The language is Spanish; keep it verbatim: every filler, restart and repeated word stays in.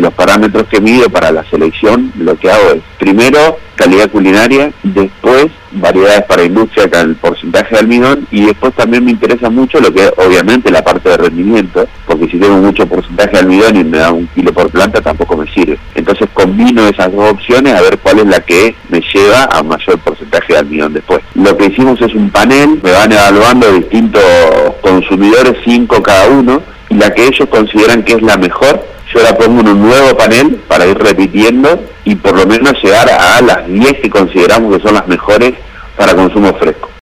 los parámetros que mido para la selección, lo que hago es, primero, calidad culinaria, después, variedades para industria con el porcentaje de almidón, y después también me interesa mucho lo que es, obviamente, la parte de rendimiento, porque si tengo mucho porcentaje de almidón y me da un kilo por planta, tampoco me sirve. Entonces combino esas dos opciones a ver cuál es la que me lleva a mayor porcentaje de almidón después. Lo que hicimos es un panel, me van evaluando distintos consumidores, cinco cada uno, y la que ellos consideran que es la mejor, yo la pongo en un nuevo panel para ir repitiendo y por lo menos llegar a las diez que consideramos que son las mejores para consumo fresco.